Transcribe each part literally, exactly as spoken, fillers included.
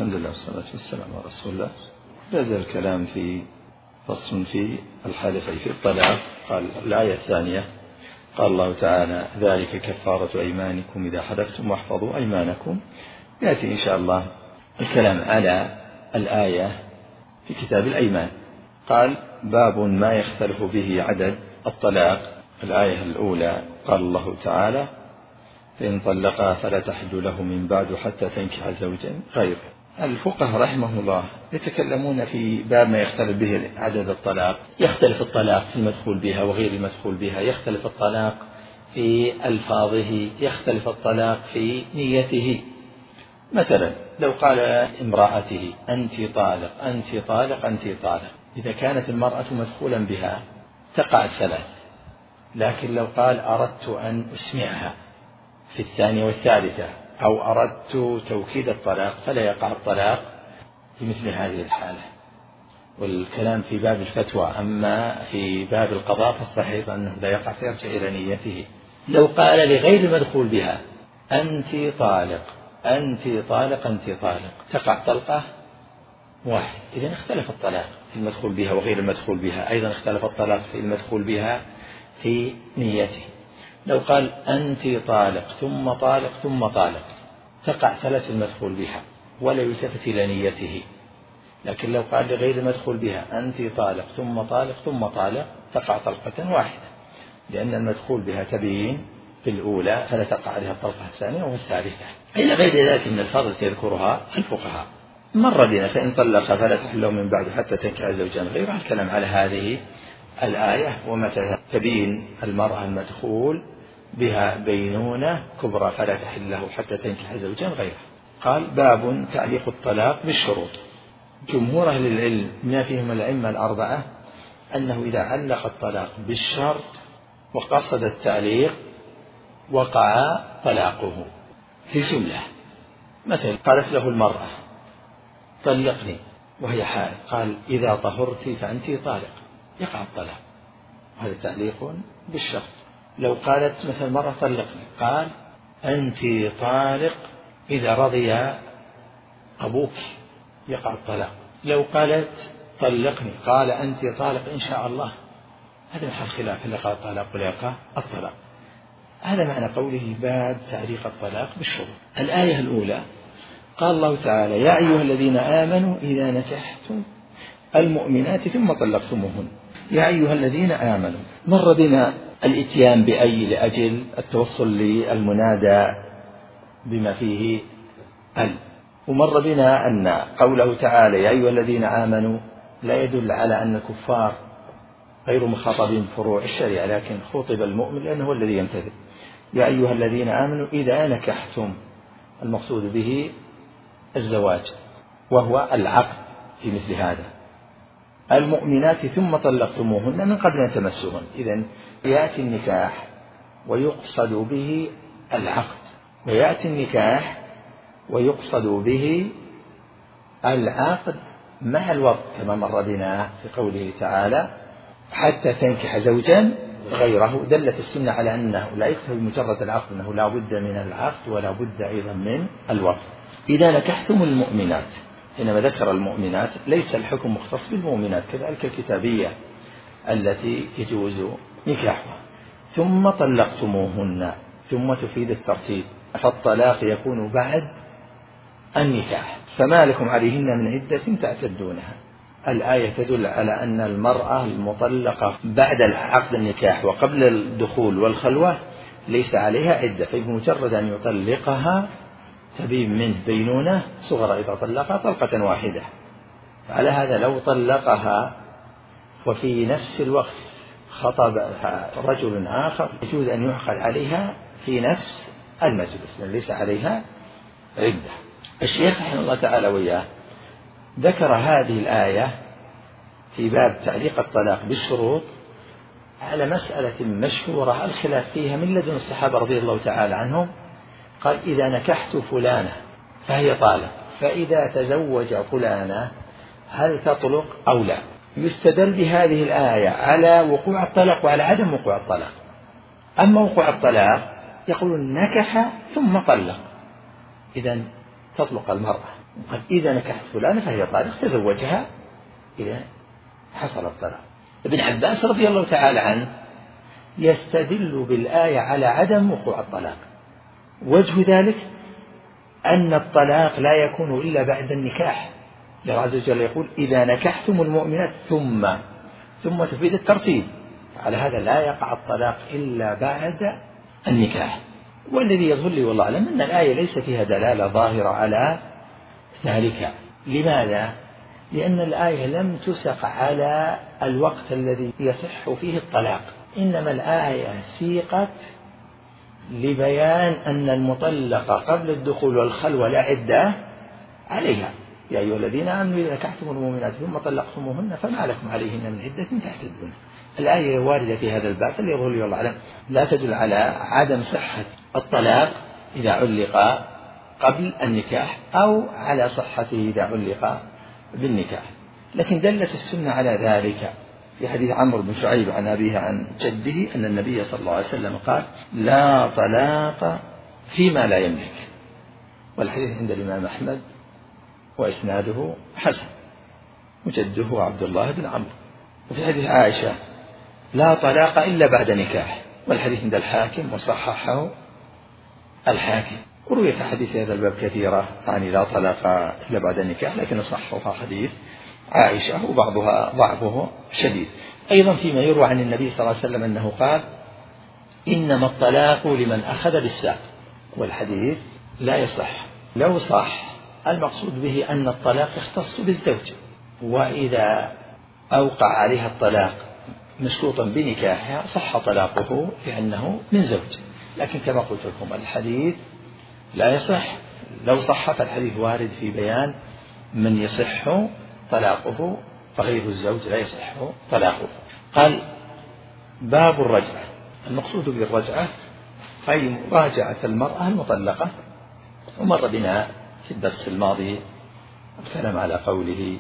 الحمد لله والصلاة والسلام على رسول الله. بدأ الكلام في فصل في الحلفين في الطلاق. قال الآية الثانية قال الله تعالى ذلك كفارة أيمانكم إذا حلفتم واحفظوا أيمانكم. يأتي إن شاء الله الكلام على الآية في كتاب الأيمان. قال باب ما يختلف به عدد الطلاق. الآية الأولى قال الله تعالى فإن طلقا فلا تحل له من بعد حتى تنكح زوجا غيره. الفقهاء رحمه الله يتكلمون في باب ما يختلف به عدد الطلاق. يختلف الطلاق في المدخول بها وغير المدخول بها، يختلف الطلاق في ألفاظه، يختلف الطلاق في نيته. مثلا لو قال امرأته أنت طالق أنت طالق أنت طالق، إذا كانت المرأة مدخولا بها تقع الثلاث، لكن لو قال أردت أن أسمعها في الثانية والثالثة أو أردت توكيد الطلاق فلا يقع الطلاق في مثل هذه الحالة. والكلام في باب الفتوى، أما في باب القضاء فالصحيح أنه لا يقع فيرجع إلى نيته. لو قال لغير المدخول بها أنت طالق أنت طالق أنت طالق تقع طلقة واحد. إذن اختلف الطلاق في المدخول بها وغير المدخول بها، أيضا اختلف الطلاق في المدخول بها في نيته. لو قال أنت طالق ثم طالق ثم طالق تقع ثلاث المدخول بها ولا يلتفت إلى نيته. لكن لو قال لغير المدخول بها أنت طالق ثم طالق ثم طالق تقع طلقة واحدة، لأن المدخول بها تبين في الأولى فلا تقع عليها الطلقة الثانية والثالثة. إلى غير ذلك من الفضل يذكرها الفقهاء. مر بنا فإن طلق فلا تحل من بعد حتى تنكح زوجا غيره. الكلام على هذه الآية ومتى تبين المرأة المدخول بها بينونة كبرى فلا تحل له حتى تنكح زوجا غيره. قال باب تعليق الطلاق بالشروط. جمهور أهل العلم ما فيهم الأئمة الأربعة أنه إذا علق الطلاق بالشرط وقصد التعليق وقع طلاقه في جملة. مثلا قالت له المرأة طلقني وهي حائض، قال إذا طهرت فأنت طالق، يقع الطلاق، هذا تعليق بالشرط. لو قالت مثل مرة طلقني قال أنت طالق إذا رضي أبوك، يقع الطلاق. لو قالت طلقني قال أنت طالق إن شاء الله، هذا محل خلاف، هل يقع الطلاق ولا يقع الطلاق. هذا معنى قوله باب تعليق الطلاق بالشروط. الآية الأولى قال الله تعالى يا أيها الذين آمنوا إذا نكحتم المؤمنات ثم طلقتموهن. يا أيها الذين آمنوا، مر بنا الإتيان بأي لأجل التوصل للمنادى بما فيه ال، ومر بنا أن قوله تعالى يا أيها الذين آمنوا لا يدل على أن الكفار غير مخاطبين بفروع الشريعة، لكن خطب المؤمن لأنه هو الذي يمتثل. يا أيها الذين آمنوا إذا نكحتم، المقصود به الزواج وهو العقد في مثل هذا. المؤمنات ثم طلقتموهن من قبل أن تمسوهن. إذن يأتي النكاح ويقصد به العقد، ويأتي النكاح ويقصد به العقد مع الوضع كما مر بنا في قوله تعالى حتى تنكح زوجا غيره. دلت السنة على أنه لا يكتفي بمجرد العقد، أنه لا بد من العقد ولا بد أيضا من الوضع. إذا نكحتم المؤمنات، حينما ذكر المؤمنات ليس الحكم مختص بالمؤمنات، كذلك الكتابية التي يجوز نكاحها. ثم طلقتموهن، ثم تفيد الترتيب، فالطلاق يكون بعد النكاح، فما لكم عليهن من عدة تعتدونها. الآية تدل على أن المرأة المطلقة بعد عقد النكاح وقبل الدخول والخلوة ليس عليها عدة، فبمجرد أن يطلقها تبين منه بينونة صغرى إذا طلقها طلقة واحدة. على هذا لو طلقها وفي نفس الوقت خطبها رجل آخر يجوز أن يعقد عليها في نفس المجلس، ليس عليها عدة. الشيخ رحمه الله تعالى وياه ذكر هذه الآية في باب تعليق الطلاق بالشروط على مسألة مشهورة الخلاف فيها من لدن الصحابة رضي الله تعالى عنهم. قال إذا نكحت فلانة فهي طالق، فإذا تزوج فلانة هل تطلق أو لا؟ يستدل بهذه الآية على وقوع الطلاق وعلى عدم وقوع الطلاق. أما وقوع الطلاق يقولون نكح ثم طلق، إذن تطلق المرأة. قال إذا نكحت فلانة فهي طالق، تزوجها إذا حصل الطلاق. ابن عباس رضي الله تعالى عنه يستدل بالآية على عدم وقوع الطلاق. وجه ذلك أن الطلاق لا يكون إلا بعد النكاح. الله عز وجل يقول إذا نكحتم المؤمنات ثم ثم تفيد الترتيب، على هذا لا يقع الطلاق إلا بعد النكاح. والذي يظهر لي والله أعلم أن الآية ليس فيها دلالة ظاهرة على ذلك. لماذا؟ لأن الآية لم تسق على الوقت الذي يصح فيه الطلاق، إنما الآية سيقت لبيان أن المطلقة قبل الدخول والخلوة لا عدة عليها. يا أيها الذين آمنوا إذا نكحتم المؤمنات ثم طلقتموهن فما لكم عليهن من عدة تعتدون. الآية واردة في هذا الباب اللي يظهر لي والله أعلم لا تدل على عدم صحة الطلاق إذا علق قبل النكاح أو على صحته إذا علق بالنكاح. لكن دلت السنة على ذلك في حديث عمرو بن شعيب عن أبيه عن جده أن النبي صلى الله عليه وسلم قال لا طلاق فيما لا يملك، والحديث عند الإمام أحمد وإسناده حسن، وجده عبد الله بن عمرو. وفي حديث عائشة لا طلاق إلا بعد نكاح، والحديث عند الحاكم وصححه الحاكم. ورويت حديث هذا الباب كثيرة يعني لا طلاق إلا بعد النكاح، لكن صححها حديث عائشة وبعضها ضعفه شديد. أيضا فيما يروى عن النبي صلى الله عليه وسلم أنه قال إنما الطلاق لمن أخذ بالساق، والحديث لا يصح. لو صح المقصود به أن الطلاق يختص بالزوج، وإذا أوقع عليها الطلاق مشروطا بنكاحها صح طلاقه لأنه من زوج. لكن كما قلت لكم الحديث لا يصح. لو صح فالحديث وارد في بيان من يصح طلاقه، فغير الزوج لا يصح طلاقه. قال باب الرجعة. المقصود بالرجعة أي مراجعة المرأة المطلقة، ومر بنا في الدرس الماضي الكلام على قوله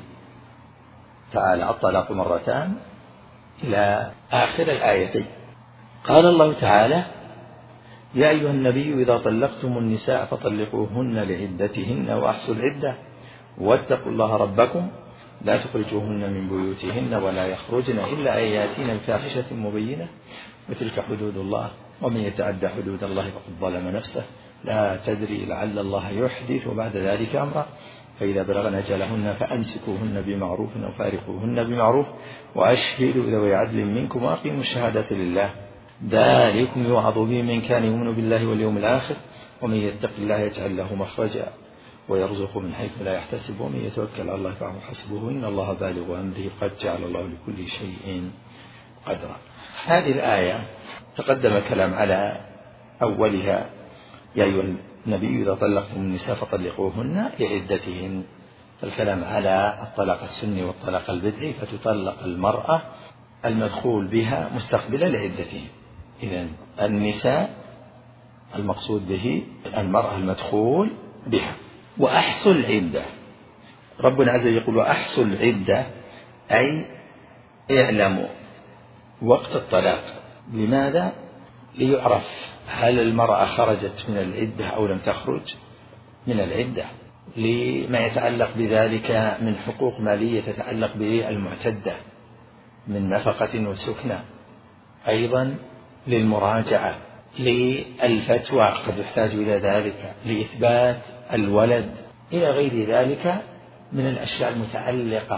تعالى الطلاق مرتان إلى آخر الآيتين. قال الله تعالى يا أيها النبي إذا طلقتم النساء فطلقوهن لعدتهن وأحصوا العدة واتقوا الله ربكم لا تخرجوهن من بيوتهن ولا يخرجن إلا أن يأتين بفاحشة مبينة وتلك حدود الله ومن يتعدى حدود الله فقد ظلم نفسه لا تدري لعل الله يحدث بعد ذلك أمرا فإذا بلغن أجلهن فأمسكوهن بمعروف أو فارقوهن بمعروف وأشهدوا ذوي عدل منكم وأقيموا الشهادة لله ذلكم يوعظ به من كان يؤمن بالله واليوم الآخر ومن يتق الله يجعل له مخرجا ويرزق من حيث لا يحتسب ومن يتوكل على الله فهو حسبه إن الله بالغ أمره قد جعل الله لكل شيء قدرا. هذه الآية تقدم الكلام على أولها يا أيها النبي إذا طلقتم النساء فطلقوهن لعدتهن، فالكلام على الطلاق السني والطلاق البدعي، فتطلق المرأة المدخول بها مستقبلة لعدتهن. إذن النساء المقصود به المرأة المدخول بها. وأحصوا العدة، ربنا عز وجل يقول وأحصوا العدة أي اعلموا وقت الطلاق. لماذا؟ ليعرف هل المرأة خرجت من العدة أو لم تخرج من العدة، لما يتعلق بذلك من حقوق مالية تتعلق بالمعتدة من نفقة وسكنى، أيضا للمراجعة، للفتوى قد يحتاج إلى ذلك، لإثبات الولد، إلى غير ذلك من الأشياء المتعلقة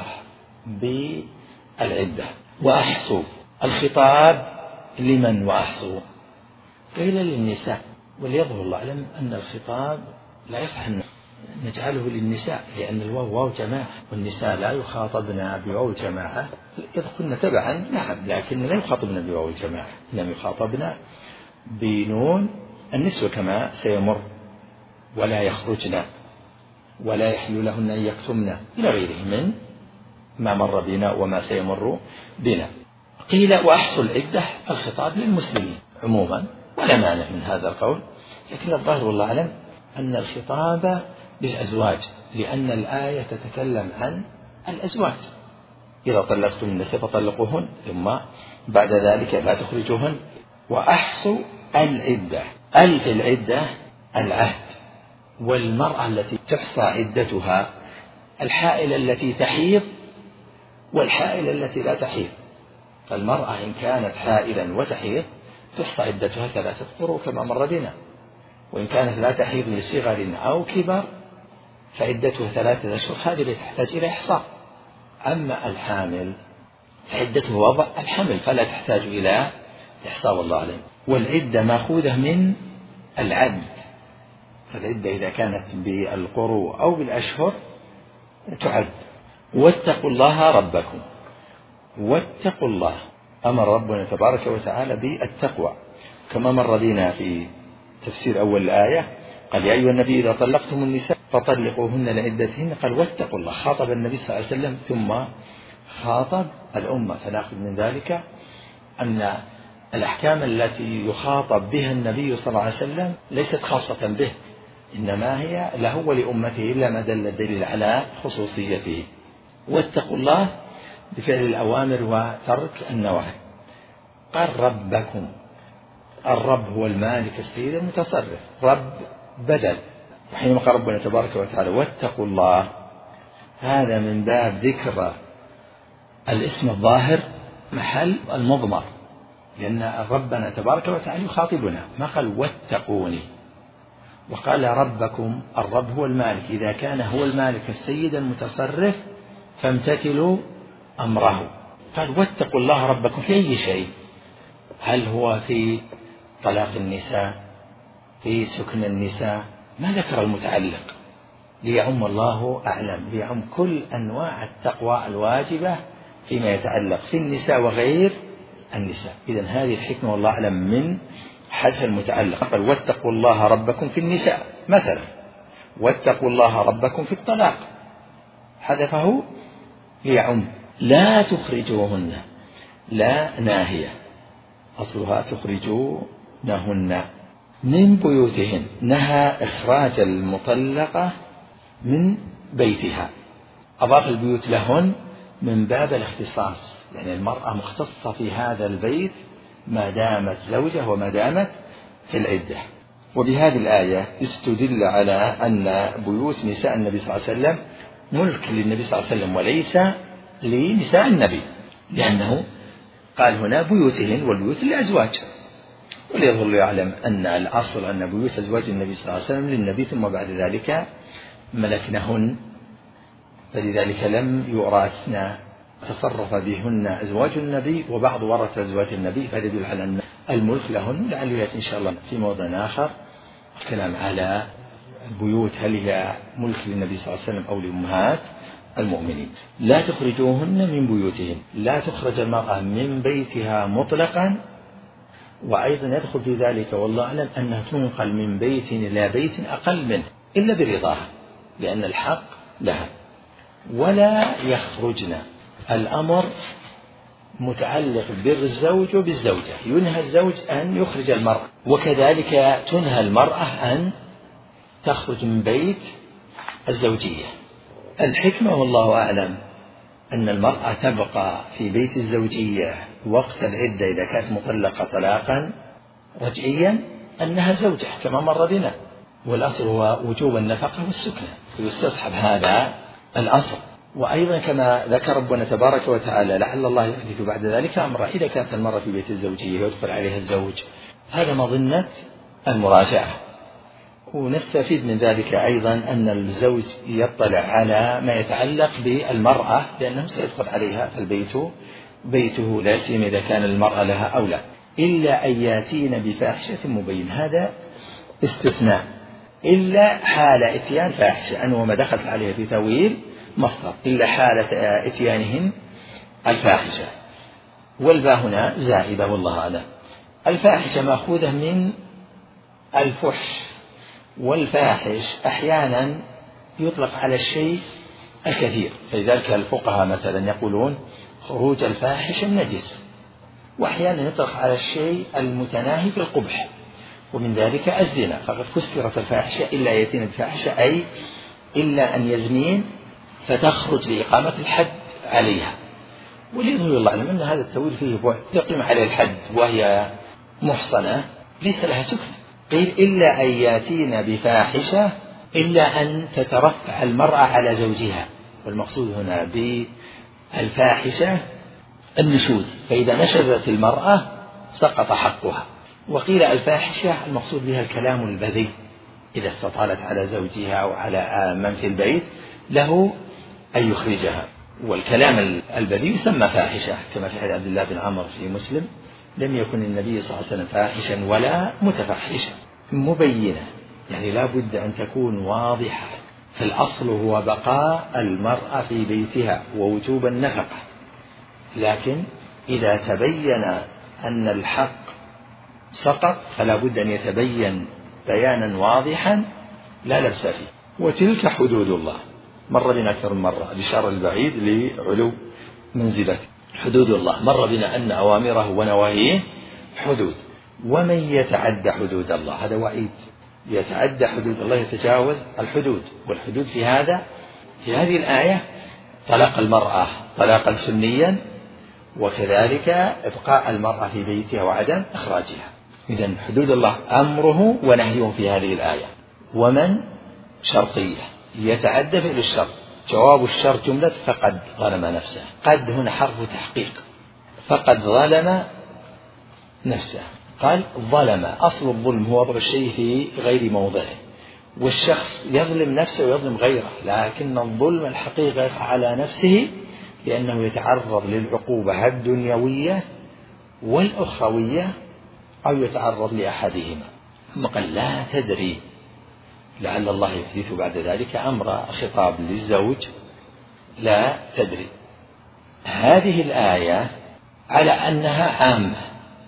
بالعدة. وأحصوا الخطاب لمن وأحصوا؟ قيل للنساء، وليظهر الله أعلم أن الخطاب لا يصح أن نجعله للنساء لأن الواو واو جماعة، والنساء لا يخاطبن بواو الجماعة، يدخلن تبعا نعم لكن لا يخاطبن بواو الجماعة، إنما يخاطبن بنون النسوة كما سيمر، ولا يخرجن ولا يحل لهن أن يكتمن إلى غيره من ما مر بنا وما سيمر بنا. قيل وأحصوا العدة الخطاب للمسلمين عموما، ولا مانع من هذا القول، لكن الظاهر والله أعلم أن الخطاب للأزواج، لأن الآية تتكلم عن الأزواج إذا طلقتم النساء فطلقوهن ثم بعد ذلك لا تخرجوهن. وأحصوا العدة، ألف العدة العهد، والمرأة التي تحصى عدتها الحائلة التي تحيض والحائلة التي لا تحيض. فالمرأة إن كانت حائلا وتحيض تحصى عدتها ثلاثة قروء كما مر بنا، وإن كانت لا تحيض لصغر أو كبر فعدتها ثلاثة أشهر، هذه التي تحتاج إلى إحصاء. أما الحامل فعدته وضع الحمل فلا تحتاج إلى إحصاء والله أعلم. والعدة مأخوذة من العد، فالعدة إذا كانت بالقروء أو بالأشهر تعد. واتقوا الله ربكم، واتقوا الله، أمر ربنا تبارك وتعالى بالتقوى كما مر بنا في تفسير أول الآية. قال يا أيها النبي إذا طلقتم النساء فطلقوهن لعدتهن، قال واتقوا الله، خاطب النبي صلى الله عليه وسلم ثم خاطب الأمة. فنأخذ من ذلك أن الأحكام التي يخاطب بها النبي صلى الله عليه وسلم ليست خاصة به، إنما هي له ولأمته إلا ما دل الدليل على خصوصيته. واتقوا الله بفعل الأوامر وترك النواهي. قال ربكم، الرب هو المالك السيد المتصرف، رب بدل. وحينما قال ربنا تبارك وتعالى واتقوا الله، هذا من باب ذكر الاسم الظاهر محل المضمر، لأن ربنا تبارك وتعالى يخاطبنا، ما قال واتقوني، وقال ربكم. الرب هو المالك، إذا كان هو المالك السيد المتصرف فامتثلوا أمره. قال واتقوا الله ربكم في أي شيء؟ هل هو في طلاق النساء، في سكن النساء؟ ما ذكر المتعلق، ليعم الله أعلم، ليعم كل أنواع التقوى الواجبة فيما يتعلق في النساء وغير النساء. إذن هذه الحكمة والله أعلم من حذف المتعلق. قال واتقوا الله ربكم في النساء مثلا، واتقوا الله ربكم في الطلاق، حذفه ليعم. لا تخرجوهن، لا ناهية، أصلها تخرجونهن من بيوتهن، نهى إخراج المطلقة من بيتها، أضاف البيوت لهن من باب الاختصاص، يعني المرأة مختصة في هذا البيت ما دامت زوجة وما دامت في العدة. وبهذه الآية استدل على أن بيوت نساء النبي صلى الله عليه وسلم ملك للنبي صلى الله عليه وسلم وليس لنساء النبي، لأنه قال هنا بيوتهن والبيوت لأزواج، وليظل يعلم أن الأصل أن بيوت أزواج النبي صلى الله عليه وسلم للنبي، ثم بعد ذلك ملكنهن، فلذلك لم يورثن، تصرف بهن أزواج النبي وبعض ورث أزواج النبي، فيدل على أن الملك لهن. لعله يأتي إن شاء الله في موضع آخر الكلام على البيوت هل هي ملك للنبي صلى الله عليه وسلم أو لأمهات المؤمنين. لا تخرجوهن من بيوتهن، لا تخرج المرأة من بيتها مطلقا، وأيضا يدخل في ذلك والله أعلم أنها تنقل من بيت إلى بيت أقل منه إلا برضاها، لأن الحق لها. ولا يخرجن، الأمر متعلق بالزوج وبالزوجة، ينهى الزوج أن يخرج المرأة، وكذلك تنهى المرأة أن تخرج من بيت الزوجية. الحكمة والله أعلم أن المرأة تبقى في بيت الزوجية وقت العدة إذا كانت مطلقة طلاقا رجعيا أنها زوجة كما مر بنا، والأصل هو وجوب النفقة والسكنة، ويستصحب هذا الأصل. وأيضا كما ذكر ربنا تبارك وتعالى لعل الله يحدث بعد ذلك أمرا، إذا كانت المرأة في بيت الزوجية ويدخل عليها الزوج، هذا مظنة المراجعة. ونستفيد من ذلك أيضا أن الزوج يطلع على ما يتعلق بالمرأة، لأنه سيدخل عليها فالبيت بيته، لا سيما إذا كان المرأة لها أولى، إلا أن ياتين بفاحشة مبين، هذا استثناء، إلا حال إتيان فاحشة، أنه ما دخلت عليها في تأويل مصدر، إلا حالة إتيانهم الفاحشة. والباء هنا زائدة والله أعلم. الفاحشة مأخوذة من الفحش، والفاحش أحيانا يطلق على الشيء الكثير، فلذلك الفقهاء مثلا يقولون خروج الفاحش النجس، وأحيانا يطلق على الشيء المتناهي في القبح، ومن ذلك الزنا، فقد فسرت الفاحشة إلا يأتين الفاحشة أي إلا أن يزنين فتخرج لإقامة الحد عليها. وليظهر الله أعلم أن هذا التأويل فيه يقيم عليه الحد وهي محصنة ليس لها سكن، قيل إلا أن يأتين بفاحشة إلا أن تترفع المرأة على زوجها، والمقصود هنا بالفاحشة النشوز، فإذا نشزت المرأة سقط حقها. وقيل الفاحشة المقصود بها الكلام البذيء، إذا استطالت على زوجها أو على من في البيت له أن يخرجها، والكلام البذيء يسمى فاحشة، كما في حديث عبد الله بن عمرو في مسلم: لم يكن النبي صلى الله عليه وسلم فاحشا ولا متفحشا. مبينة يعني لا بد أن تكون واضحة، فالأصل هو بقاء المرأة في بيتها ووجوب النفقة، لكن إذا تبين أن الحق سقط فلا بد أن يتبين بيانا واضحا لا لبس فيه. وتلك حدود الله، مر بنا أكثر من مرة الإشارة البعيد لعلو منزلته. حدود الله مر بنا أن أوامره ونواهيه حدود، ومن يتعد حدود الله هذا وعيد، يتعدى حدود الله يتجاوز الحدود. والحدود في هذا في هذه الآية طلاق المرأة طلاقا سنيا، وكذلك إبقاء المرأة في بيتها وعدم إخراجها. إذن حدود الله أمره ونهيه في هذه الآية. ومن شرطية يتعدى فعل الشرط، جواب الشرط جملة فقد ظلم نفسه. قد هنا حرف تحقيق، فقد ظلم نفسه. قال ظلم، أصل الظلم هو وضع الشيء في غير موضعه، والشخص يظلم نفسه ويظلم غيره، لكن الظلم الحقيقة على نفسه لأنه يتعرض للعقوبة الدنيوية والأخروية أو يتعرض لأحدهما. ثم قال لا تدري لعل الله يحدث بعد ذلك أمر، خطاب للزوج لا تدري. هذه الآية على أنها عامة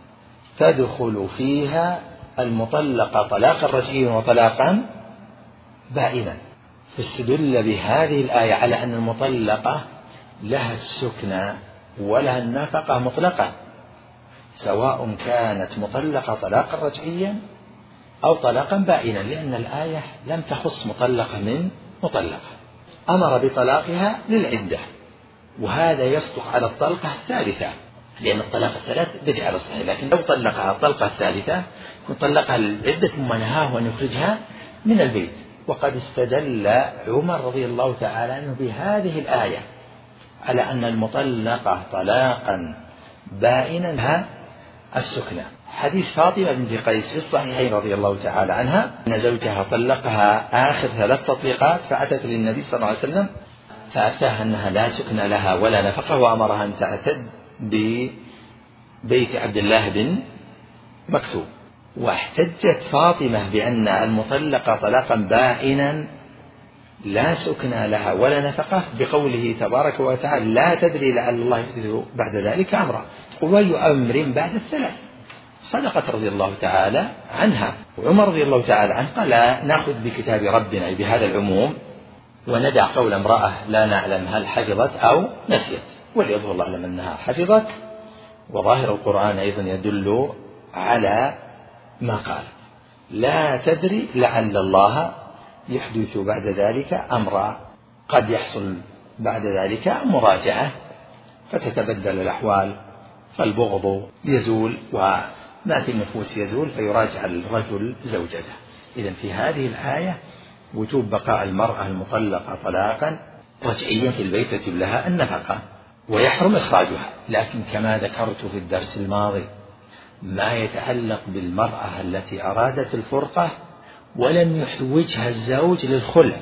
تدخل فيها المطلقة طلاقا رجعيا وطلاقا بائنا، فاستدل بهذه الآية على أن المطلقة لها السكنى ولها النفقة مطلقة، سواء كانت مطلقة طلاقا رجعيا أو طلاقا بائنا، لأن الآية لم تخص مطلقة من مطلقة، أمر بطلاقها للعدة، وهذا يصدق على الطلقة الثالثة، لأن الطلاق الثلاث بدع على الصحيح، لكن لو طلقها الطلقة الثالثة طلقها للعدة ثم نهاه أن يخرجها من البيت. وقد استدل عمر رضي الله تعالى عنه بهذه الآية على أن المطلقة طلاقا بائنا لها السكنى. حديث فاطمة بنت قيس في الصحيحين رضي الله تعالى عنها أن زوجها طلقها آخر ثلاث تطليقات، فأتت للنبي صلى الله عليه وسلم فأفتاها أنها لا سكن لها ولا نفقة، وأمرها أن تعتد ببيت عبد الله بن مكتوم. واحتجت فاطمة بأن المطلقة طلاقا بائنا لا سكن لها ولا نفقة بقوله تبارك وتعالى لا تدري لعل الله يحدث بعد ذلك أمرا، وأي أمر بعد الثلاث. صدقت رضي الله تعالى عنها. وعمر رضي الله تعالى عنه قال لا نأخذ بكتاب ربنا بهذا العموم وندع قول امرأة لا نعلم هل حفظت أو نسيت، وليظهر الله أعلم أنها حفظت، وظاهر القرآن أيضا يدل على ما قال لا تدري لعل الله يحدث بعد ذلك أمرا، قد يحصل بعد ذلك مراجعة فتتبدل الأحوال، فالبغض يزول وما في النفوس يزول فيراجع الرجل زوجته. إذن في هذه الآية وجوب بقاء المرأة المطلقة طلاقا رجعيا في البيت تجب لها النفقة ويحرم إخراجها. لكن كما ذكرت في الدرس الماضي ما يتعلق بالمرأة التي أرادت الفرقة ولم يحوجها الزوج للخلع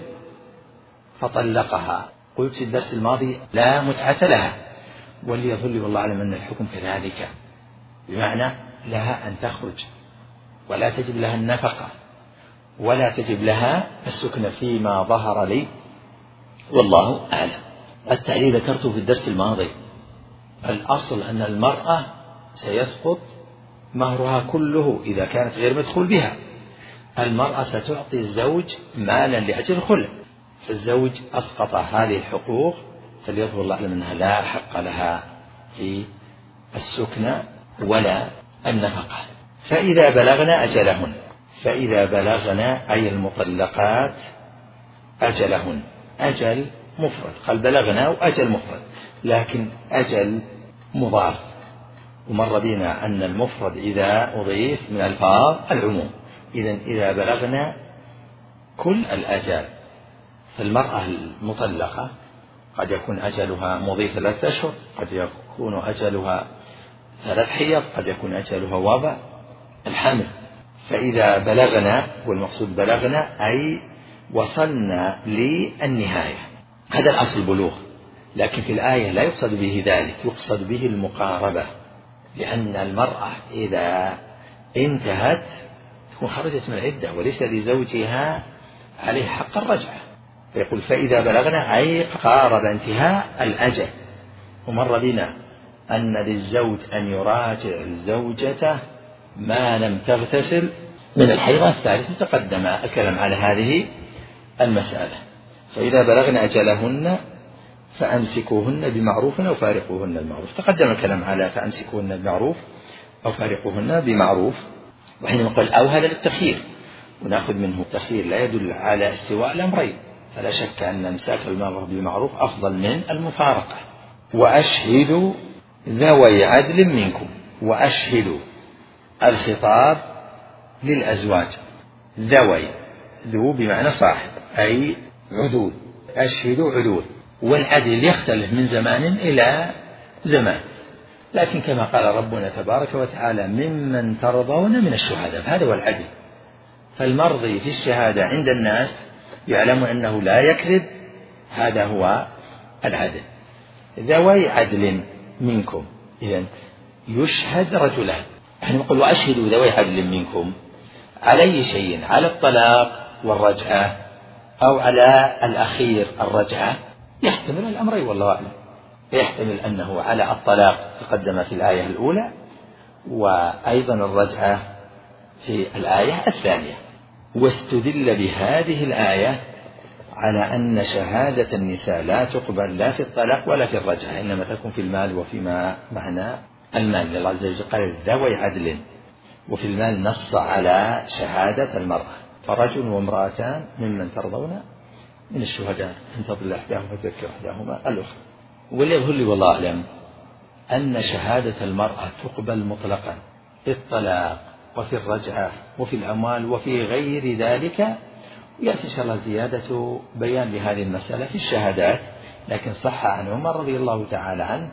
فطلقها، قلت في الدرس الماضي لا متعة لها، وليظل والله أعلم أن الحكم كذلك، بمعنى لها أن تخرج ولا تجب لها النفقة ولا تجب لها السكن فيما ظهر لي والله أعلم. التعليل ذكرته في الدرس الماضي، الأصل أن المرأة سيسقط مهرها كله إذا كانت غير مدخول بها. المرأة ستعطي الزوج مالا لأجل الخلع، فالزوج أسقط هذه الحقوق، فليظهر الله أعلم أنها لا حق لها في السكنى ولا النفقة. فإذا بلغنا أجلهن، فإذا بلغنا أي المطلقات أجلهن، أجل مفرد، قال بلغنا وأجل مفرد، لكن أجل مضاف، ومر بنا أن المفرد إذا أضيف من ألفاظ العموم. إذن إذا بلغنا كل الآجال. فالمرأة المطلقة قد يكون أجلها مضي ثلاثة أشهر، قد يكون أجلها ثلاث حيض، قد يكون أجلها وضع الحمل. فإذا بلغنا، والمقصود بلغنا أي وصلنا للنهاية، هذا الأصل البلوغ. لكن في الآية لا يقصد به ذلك، يقصد به المقاربة، لأن المرأة إذا انتهت تكون خرجت من العدة وليس لزوجها عليه حق الرجعة. فيقول فإذا بلغنا أي قارب انتهاء الأجل. ومر بنا أن للزوج أن يراجع زوجته ما لم تغتسل من الحيضة الثالثة، تقدم الكلام على هذه المسألة. فإذا بلغنا أجلهن فأمسكوهن بمعروف أو فارقوهن بمعروف، تقدم الكلام على فأمسكوهن بمعروف أو فارقوهن بمعروف. وحينما نقول أو هذا للتخيير، ونأخذ منه التخيير لا يدل على استواء الأمرين، فلا شك أن إمساك المرأة بالمعروف أفضل من المفارقة. وأشهدوا ذوي عدل منكم، وأشهدوا الخطاب للأزواج، ذوي ذو بمعنى صاحب أي عدول، أشهدوا عدول. والعدل يختلف من زمان إلى زمان، لكن كما قال ربنا تبارك وتعالى ممن ترضون من الشهداء، هذا هو العدل. فالمرضي في الشهادة عند الناس يعلم أنه لا يكذب، هذا هو العدل. ذوي عدل منكم، إذن يشهد رجلان. نحن نقول وأشهدوا ذوي عدل منكم على أي شيء؟ على الطلاق والرجعة أو على الأخير الرجعة؟ يحتمل الأمرين والله أعلم. يحتمل أنه على الطلاق تقدم في الآية الأولى، وأيضا الرجعة في الآية الثانية. واستدل بهذه الآية على أن شهادة النساء لا تقبل لا في الطلاق ولا في الرجعة، إنما تكون في المال وفيما معنى المال. الله عز وجل قال ذوي عدل، وفي المال نص على شهادة المرأة، فرجل وامرأتان ممن ترضون من الشهداء إن تضل إحداهما فتذكر إحداهما الأخرى. واللي يظهر لي والله أعلم أن شهادة المرأة تقبل مطلقا في الطلاق وفي الرجعة وفي الأموال وفي غير ذلك، ويأتي إن شاء الله زيادة بيان لهذه المسألة في الشهادات. لكن صح عن عمر رضي الله تعالى عنه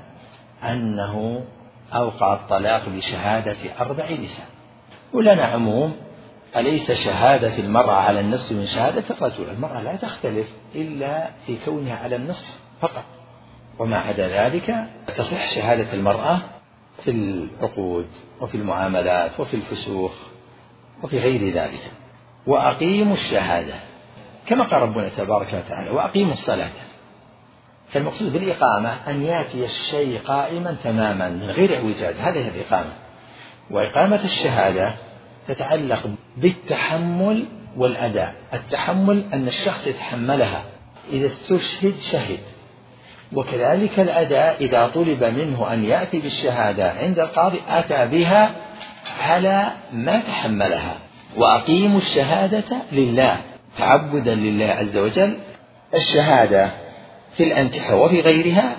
أنه أوقع الطلاق بشهادة أربع نساء. ولنا عموم، أليس شهادة المرأة على النصف من شهادة الرجل؟ المرأة لا تختلف إلا في كونها على النصف فقط، وما عدا ذلك تصح شهادة المرأة في العقود وفي المعاملات وفي الفسوق وفي غير ذلك. وأقيموا الشهادة كما قال ربنا تبارك وتعالى وأقيموا الصلاة. فالمقصود بالإقامة أن يأتي الشيء قائما تماما من غير اعوجاج، هذه الإقامة. وإقامة الشهادة تتعلق بالتحمل والأداء. التحمل أن الشخص يتحملها، إذا استشهد شهد. وكذلك الأداء إذا طلب منه أن يأتي بالشهادة عند القاضي أتى بها على ما تحملها. وأقيموا الشهادة لله تعبدا لله عز وجل. الشهادة في الأنكحة وفي غيرها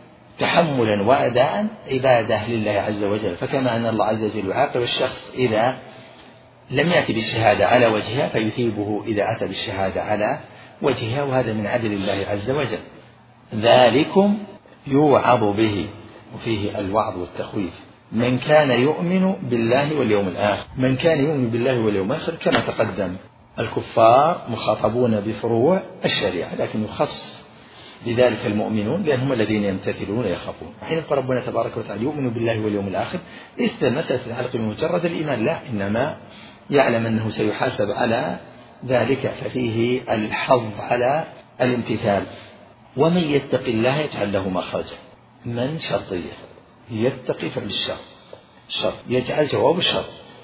تحملا وأداء عبادة لله عز وجل. فكما أن الله عز وجل يعاقب الشخص إذا لم يأتي بالشهادة على وجهها فيثيبه إذا أتى بالشهادة على وجهها، وهذا من عدل الله عز وجل. ذلكم يوعظ به، وفيه الوعظ والتخويف. من كان يؤمن بالله واليوم الآخر، من كان يؤمن بالله واليوم الآخر كما تقدم. الكفار مخاطبون بفروع الشريعة، لكن يخص بذلك المؤمنون لأنهم الذين يمتثلون ويخافون. حين قال ربنا تبارك وتعالى يؤمن بالله واليوم الآخر، ليست المسألة تتعلق بمجرد الإيمان، لا، إنما يعلم أنه سيحاسب على ذلك، ففيه الحظ على الامتثال. ومن يتق الله يجعل له مخرجا، من شرطية، يتقي فعل الشر، الشر يجعل جواب الشر،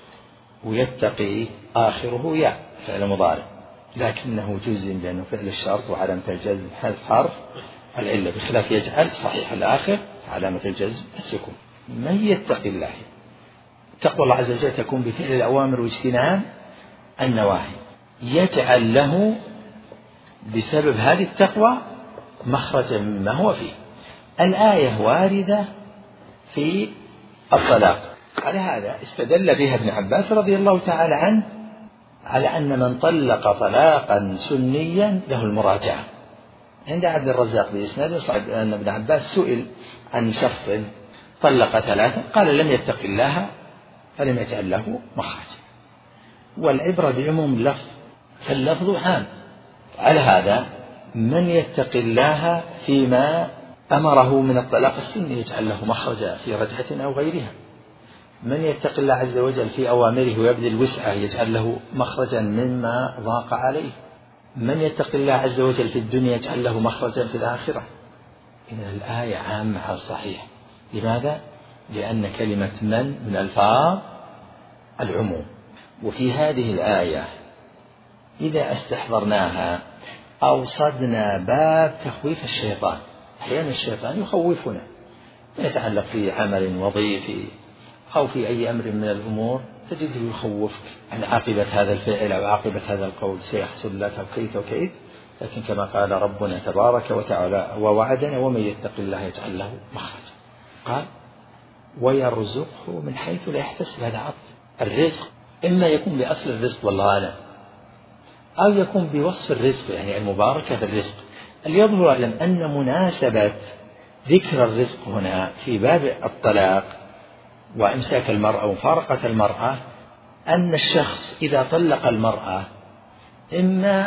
ويتقي آخره يا فعل مضارع، لكنه جزم لأنه فعل الشرط وعلامة الجزم حذف حرف العلة، بخلاف يجعل صحيح الآخر علامة الجزم السكون. من يتقي الله، تقوى الله عز وجل تكون بفعل الأوامر واجتناب النواهي، يجعل له بسبب هذه التقوى مخرجا مما هو فيه. الآية واردة في الطلاق، على هذا استدل بها ابن عباس رضي الله تعالى عنه على أن من طلق طلاقا سنيا له المراجعة. عند عبد الرزاق بإسناد أن ابن عباس سئل عن شخص طلق ثلاثة قال لم يتق الله فلم يجعل له مخرجا، والعبرة بعموم اللفظ فاللفظ عام. على هذا من يتق الله فيما أمره من الطلاق السني يجعل له مخرجا في رجعة أو غيرها، من يتق الله عز وجل في أوامره ويبذل وسعه يجعل له مخرجا مما ضاق عليه، من يتق الله عز وجل في الدنيا يجعل له مخرجا في الآخرة. إن الآية عامة على الصحيح. لماذا؟ لأن كلمة من من ألفاظ العموم. وفي هذه الآية إذا استحضرناها أوصدنا باب تخويف الشيطان. أحيانا الشيطان يخوفنا يتعلق في عمل وظيفي أو في أي أمر من الأمور تجده يخوفك عن عاقبة هذا الفعل أو عاقبة هذا القول سيحصل لك أو كيت وكيت، لكن كما قال ربنا تبارك وتعالى ووعدنا ومن يتق الله يجعل له مخرجا، قال ويرزقه من حيث لا يحتسب. هذا عطف. الرزق إما يكون بأصل الرزق والله أعلم أو يكون بوصف الرزق، يعني المباركة في الرزق. اليظهر أعلم أن مناسبة ذكر الرزق هنا في باب الطلاق وإمساك المرأة ومفارقة المرأة أن الشخص إذا طلق المرأة إما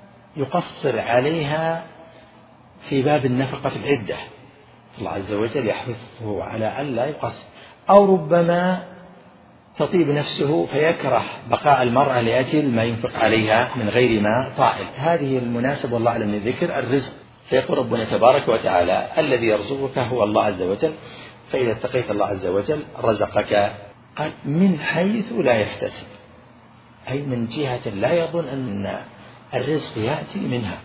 يقصر عليها في باب النفقة في العدة، الله عز وجل يحثه على أن لا يقصر، أو ربما تطيب نفسه فيكره بقاء المرأة لأجل ما ينفق عليها من غير ما طائل. هذه المناسبة والله أعلم من ذكر الرزق. فيقول ربنا تبارك وتعالى الذي يرزقك هو الله عز وجل، فإذا اتقيت الله عز وجل رزقك. قال من حيث لا يحتسب، أي من جهة لا يظن أن الرزق يأتي منها.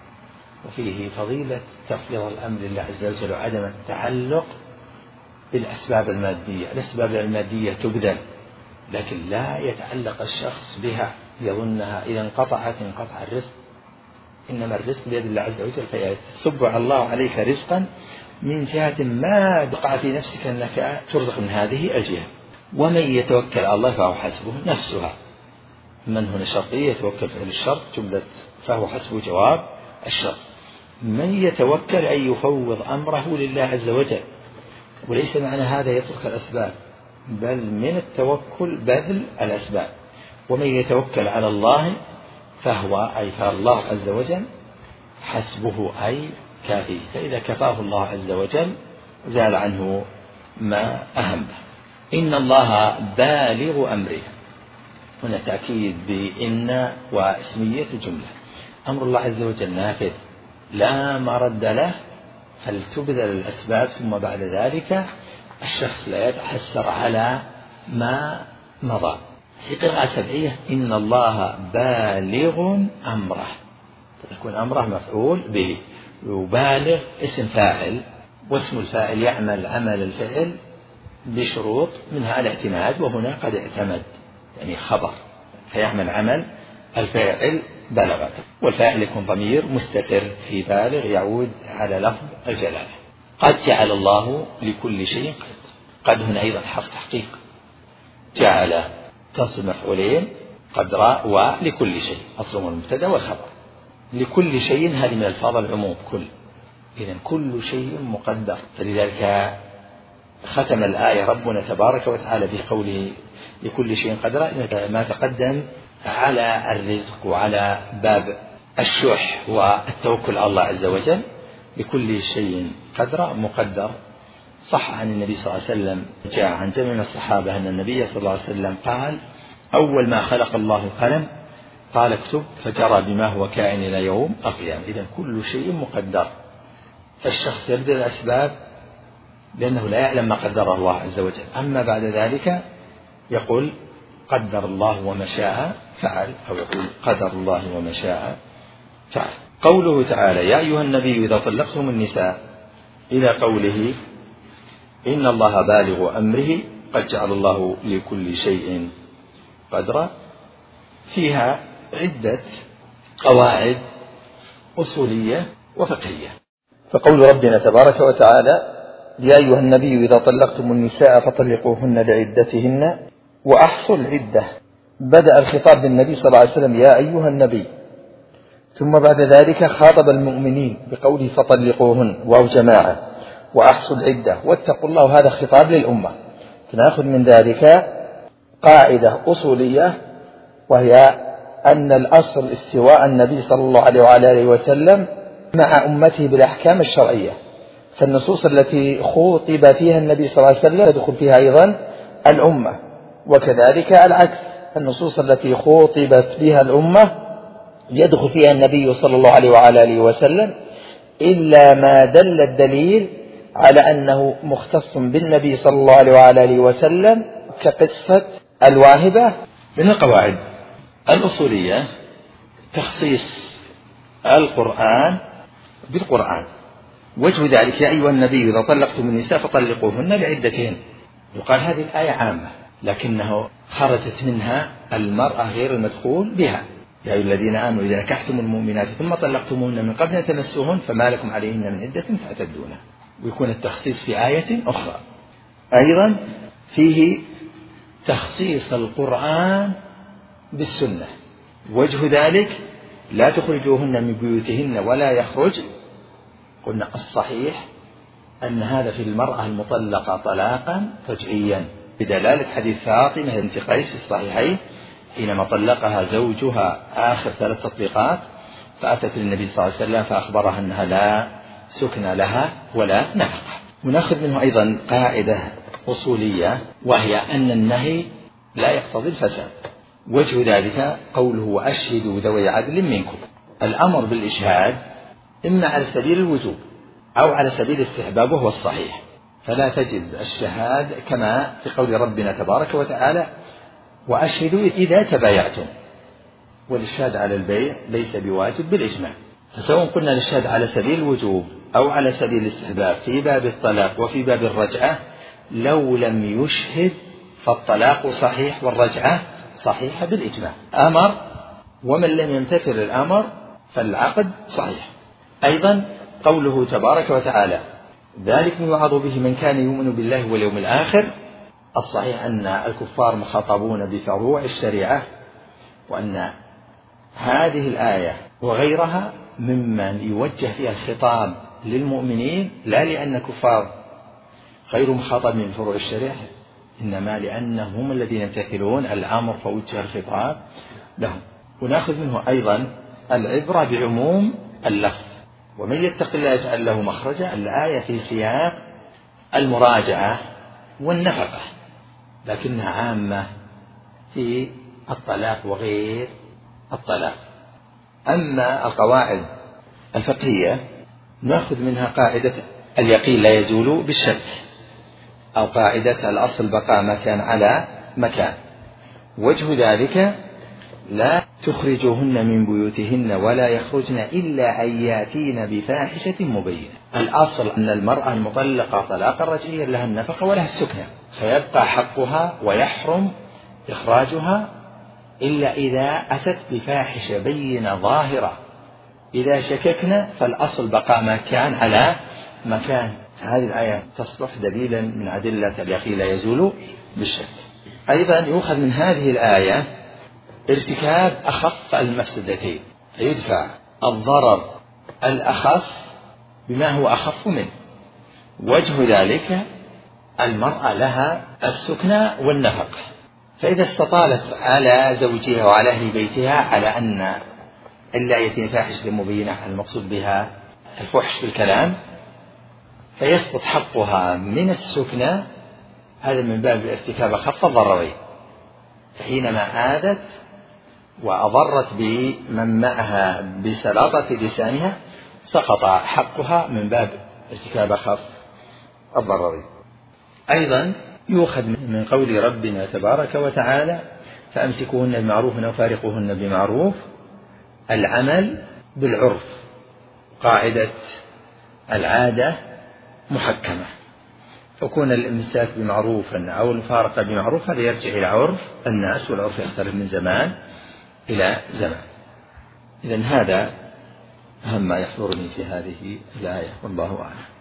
وفيه فضيلة تفويض الأمر لله عز وجل وعدم التعلق بالأسباب المادية. الأسباب المادية تبذل لكن لا يتعلق الشخص بها يظنها إذا انقطعت انقطع الرزق، إنما الرزق بيد الله عز وجل. فيسب الله عليك رزقا من جهة ما بقع في نفسك أنك ترزق من هذه الجهة. ومن يتوكل على الله فهو حسبه نفسها. من هنا شرطية يتوكل فعل الشرط جملة فهو حسبه جواب الشرط. من يتوكل أن يفوض أمره لله عز وجل، وليس معنى هذا يترك الأسباب، بل من التوكل بذل الأسباب. ومن يتوكل على الله فهو أي فالله عز وجل حسبه أي كافيه. فإذا كفاه الله عز وجل زال عنه ما أهمه. إن الله بالغ أمره، هنا تأكيد بإن واسمية الجملة. أمر الله عز وجل نافذ لا مرد له، فلتبذل الأسباب ثم بعد ذلك الشخص لا يتحسر على ما مضى. في قراءة سبعية إن الله بالغ أمره، تكون أمره مفعول به، يبالغ اسم فاعل، واسم الفاعل يعمل عمل الفعل بشروط منها الاعتماد، وهنا قد اعتمد يعني خبر، فيعمل عمل الفاعل بلغ، والفاعل يكون ضمير مستتر في بالغ يعود على لفظ الجلالة. قد جعل الله لكل شيء قدر، قد هنا أيضا حرف تحقيق، جعل تصل مفعولين قدر ولكل شيء، أصله المبتدأ والخبر. لكل شيء هذه من ألفاظ العموم كل، إذن كل شيء مقدر. فلذلك ختم الآية ربنا تبارك وتعالى بقوله لكل شيء قدر، ما تقدم على الرزق وعلى باب الشح والتوكل على الله عز وجل. لكل شيء قدر مقدر. صح عن النبي صلى الله عليه وسلم، جاء عن جميع من الصحابة أن النبي صلى الله عليه وسلم قال أول ما خلق الله القلم قال اكتب، فجرى بما هو كائن إلى يوم القيامة. إذن كل شيء مقدر، فالشخص يبذل الأسباب لأنه لا يعلم ما قدر الله عز وجل. أما بعد ذلك يقول قدر الله وما شاء فعل، أو يقول قدر الله وما شاء فعل. قوله تعالى يا أيها النبي إذا طلقتم النساء إلى قوله إن الله بالغ أمره قد جعل الله لكل شيء قدرا، فيها عدة قواعد أصولية وفقهية. فقول ربنا تبارك وتعالى يا أيها النبي إذا طلقتم النساء فطلقوهن لعدتهن وأحصوا العدة بدأ الخطاب بالنبي صلى الله عليه وسلم يا أيها النبي، ثم بعد ذلك خاطب المؤمنين بقوله فطلقوهن واو جماعة وأحصوا العدة واتقوا الله، وهذا خطاب للأمة. فنأخذ من ذلك قاعدة أصولية، وهي أن الأصل استواء النبي صلى الله عليه وعلى وسلم مع أمته بالأحكام الشرعية، فالنصوص التي خوطب فيها النبي صلى الله عليه وسلم يدخل فيها أيضا الأمة، وكذلك العكس، النصوص التي خوطبت بها الأمة يدخل فيها النبي صلى الله عليه وعلى وسلم، إلا ما دل الدليل على أنه مختص بالنبي صلى الله عليه وعلى وسلم، كقصة الواهبة. من القواعد الأصولية تخصيص القرآن بالقرآن. وجه ذلك يا أيها النبي إذا طلقتم النساء فطلقوهن لعدتهن، يقال هذه الآية عامة، لكنه خرجت منها المرأة غير المدخول بها. يا أيها الذين آمنوا إذا نكحتم المؤمنات ثم طلقتموهن من قبل أن تمسوهن فما لكم عليهن من عدة تعتدونها، ويكون التخصيص في آية أخرى. أيضا فيه تخصيص القرآن بالسنة. وجه ذلك لا تخرجوهن من بيوتهن ولا يخرج. قلنا الصحيح أن هذا في المرأة المطلقة طلاقا رجعيا بدلالة حديث فاطمة بنت قيس في الصحيحين حينما طلقها زوجها آخر ثلاث تطليقات، فأتت للنبي صلى الله عليه وسلم فأخبرها أنها لا سكن لها ولا نفقة. ونأخذ منه أيضا قاعدة أصولية، وهي أن النهي لا يقتضي الفساد. وجه ذلك قوله وأشهدوا ذوي عدل منكم. الأمر بالإشهاد إما على سبيل الوجوب أو على سبيل الاستحباب، وهو الصحيح، فلا تجد الشهاد كما في قول ربنا تبارك وتعالى وأشهدوا إذا تبايعتم، والإشهاد على البيع ليس بواجب بالإجماع. فسواء قلنا الإشهاد على سبيل الوجوب أو على سبيل الاستحباب في باب الطلاق وفي باب الرجعة، لو لم يشهد فالطلاق صحيح والرجعة صحيحة بالإجماع. أمر ومن لم يمتثل الأمر فالعقد صحيح. أيضا قوله تبارك وتعالى ذلك يوعظ به من كان يؤمن بالله واليوم الآخر. الصحيح أن الكفار مخاطبون بفروع الشريعة، وأن هذه الآية وغيرها ممن يوجه فيها الخطاب للمؤمنين، لا لأن الكفار غير مخاطبين بفروع الشريعة، إنما لأنهم هم الذين يمتثلون الأمر فوجه الخطاب لهم. ونأخذ منه أيضا العبرة بعموم اللفظ، ومن يتق الله يجعل له مخرجا. الآية في سياق المراجعة والنفقة، لكنها عامة في الطلاق وغير الطلاق. أما القواعد الفقهية نأخذ منها قاعدة اليقين لا يزول بالشك، أو قاعدة الأصل بقاء مكان على مكان. وجه ذلك لا تخرجوهن من بيوتهن ولا يخرجن إلا أن يأتين بفاحشة مبينة. الأصل أن المرأة المطلقة طلاقا رجعيا لها النفقة ولها السكنة، فيبقى حقها ويحرم إخراجها إلا إذا أتت بفاحشة بينة ظاهرة. إذا شككنا فالأصل بقاء مكان على مكان. هذه الآية تصبح دليلا من أدلة اليقين لا يزول بالشك. أيضا يؤخذ من هذه الآية ارتكاب أخف المفسدتين، فيدفع الضرر الأخف بما هو أخف منه. وجه ذلك المرأة لها السكنى والنفقة، فإذا استطالت على زوجها وعلى أهل بيتها على أن إلا يتم فاحشة مبينة المقصود بها الفحش في الكلام، فيسقط حقها من السكنى، هذا من باب ارتكاب أخف الضررين. فحينما عادت وأضرت بمن معها بسلاطة لسانها سقط حقها من باب ارتكاب أخف الضررين. أيضا يؤخذ من قول ربنا تبارك وتعالى فأمسكوهن بمعروف أو فارقوهن بمعروف العمل بالعرف. قاعدة العادة محكمة، فكون الإمساك بمعروف أو المفارقة بمعروف هذا يرجع إلى عرف الناس، والعرف يختلف من زمان إلى زمان. إذن هذا أهم ما يحضرني في هذه الآية، والله أعلم.